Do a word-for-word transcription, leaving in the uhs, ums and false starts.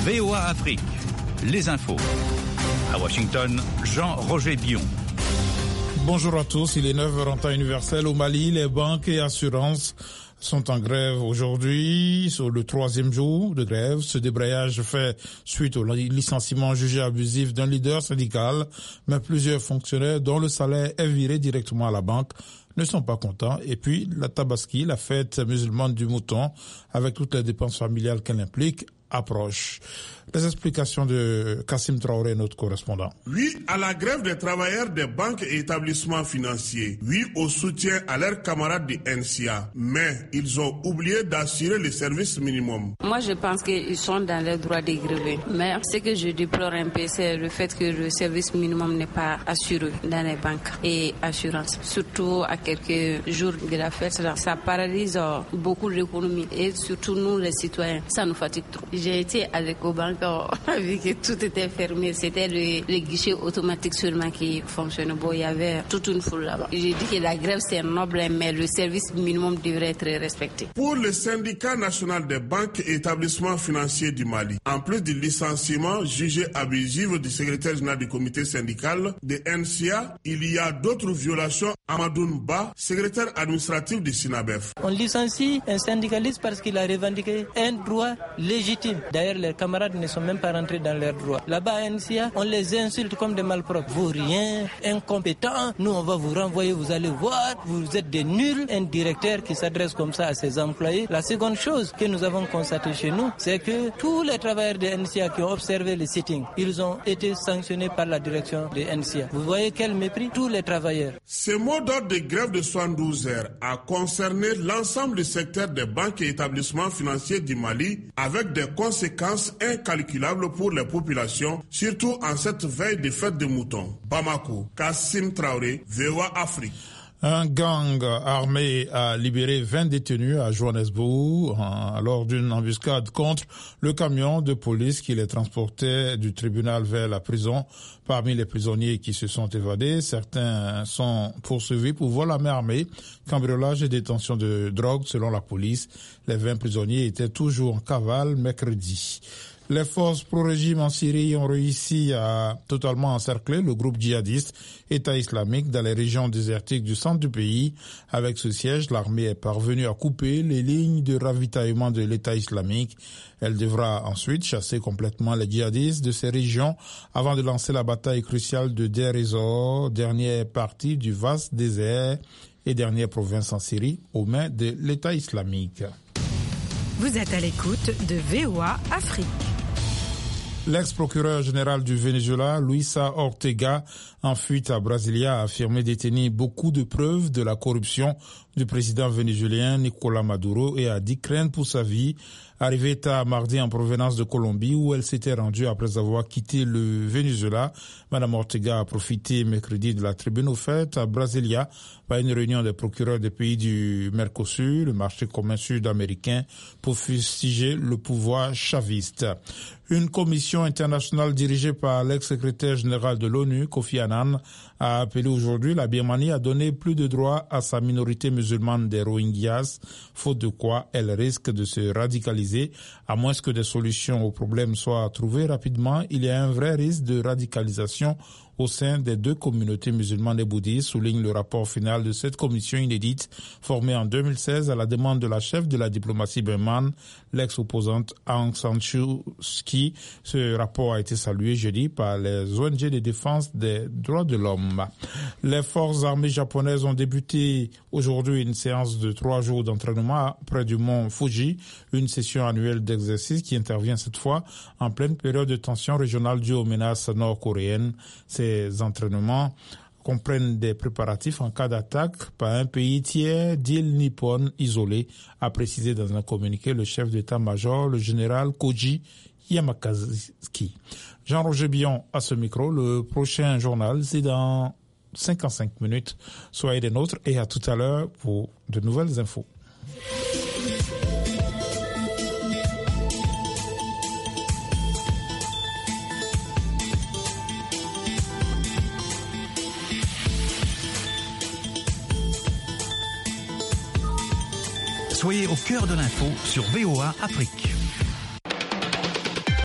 V O A Afrique, les infos. À Washington, Jean-Roger Bion. Bonjour à tous, il est neuf heures en temps universel. Au Mali, les banques et assurances sont en grève aujourd'hui, sur le troisième jour de grève. Ce débrayage fait suite au licenciement jugé abusif d'un leader syndical, mais plusieurs fonctionnaires dont le salaire est viré directement à la banque ne sont pas contents. Et puis, la Tabaski, la fête musulmane du mouton, avec toutes les dépenses familiales qu'elle implique, approche. Les explications de Kassim Traoré, notre correspondant. Oui à la grève des travailleurs des banques et établissements financiers. Oui au soutien à leurs camarades du N C A. Mais ils ont oublié d'assurer le service minimum. Moi, je pense qu'ils sont dans le droit de gréver. Mais ce que je déplore un peu, c'est le fait que le service minimum n'est pas assuré dans les banques et assurances. Surtout à quelques jours de la fête, ça paralyse beaucoup l'économie. Et surtout nous, les citoyens, ça nous fatigue trop. J'ai été avec aux banques, vu que tout était fermé, c'était le, le guichet automatique seulement qui fonctionnait. Bon, il y avait toute une foule là-bas. J'ai dit que la grève c'est noble, mais le service minimum devrait être respecté. Pour le syndicat national des banques et établissements financiers du Mali, en plus du licenciement jugé abusif du secrétaire général du comité syndical de N C A, il y a d'autres violations. Amadoun Ba, secrétaire administratif du SINABEF. On licencie un syndicaliste parce qu'il a revendiqué un droit légitime. D'ailleurs, les camarades ne sont même pas rentrés dans leurs droits. Là-bas à N C A, on les insulte comme des malpropres. Vous rien, incompétents, nous on va vous renvoyer, vous allez voir, vous êtes des nuls. Un directeur qui s'adresse comme ça à ses employés. La seconde chose que nous avons constatée chez nous, c'est que tous les travailleurs de N C A qui ont observé le sitting, ils ont été sanctionnés par la direction de N C A. Vous voyez quel mépris, tous les travailleurs. Ce mot d'ordre de grève de soixante-douze heures a concerné l'ensemble du secteur des banques et établissements financiers du Mali, avec des conséquences incalculables pour les populations, surtout en cette veille de fête de moutons. Bamako, Kassim Traoré, V O A Afrique. Un gang armé a libéré vingt détenus à Johannesburg lors d'une embuscade contre le camion de police qui les transportait du tribunal vers la prison. Parmi les prisonniers qui se sont évadés, certains sont poursuivis pour vol à main armée, cambriolage et détention de drogue selon la police. Les vingt prisonniers étaient toujours en cavale mercredi. Les forces pro-régime en Syrie ont réussi à totalement encercler le groupe djihadiste État islamique dans les régions désertiques du centre du pays. Avec ce siège, l'armée est parvenue à couper les lignes de ravitaillement de l'État islamique. Elle devra ensuite chasser complètement les djihadistes de ces régions avant de lancer la bataille cruciale de Deir ez-Zor, dernière partie du vaste désert et dernière province en Syrie aux mains de l'État islamique. Vous êtes à l'écoute de V O A Afrique. L'ex-procureur général du Venezuela, Luisa Ortega, en fuite à Brasilia, a affirmé détenir beaucoup de preuves de la corruption du président vénézuélien Nicolás Maduro et a dit craindre pour sa vie. Arrivée tard mardi en provenance de Colombie où elle s'était rendue après avoir quitté le Venezuela, Madame Ortega a profité mercredi de la tribune offerte à Brasilia par une réunion des procureurs des pays du Mercosur, le marché commun sud-américain, pour fustiger le pouvoir chaviste. Une commission internationale dirigée par l'ex-secrétaire général de l'ONU, Kofi Annan, a appelé aujourd'hui la Birmanie à donner plus de droits à sa minorité musulmane des Rohingyas, faute de quoi elle risque de se radicaliser. À moins que des solutions au problème soient trouvées rapidement, il y a un vrai risque de radicalisation au sein des deux communautés musulmanes et bouddhistes, souligne le rapport final de cette commission inédite formée en deux mille seize à la demande de la chef de la diplomatie birmane, l'ex-opposante Aung San Suu Kyi. Ce rapport a été salué jeudi par les O N G de défense des droits de l'homme. Les forces armées japonaises ont débuté aujourd'hui une séance de trois jours d'entraînement près du mont Fuji, une session annuelle d'exercice qui intervient cette fois en pleine période de tension régionale due aux menaces nord-coréennes. Ces entraînements comprennent des préparatifs en cas d'attaque par un pays tiers d'île nippone isolée, a précisé dans un communiqué le chef d'état-major, le général Koji Yamakazaki. Jean-Roger Bion à ce micro. Le prochain journal, c'est dans cinquante-cinq minutes. Soyez des nôtres et à tout à l'heure pour de nouvelles infos. Soyez au cœur de l'info sur V O A Afrique.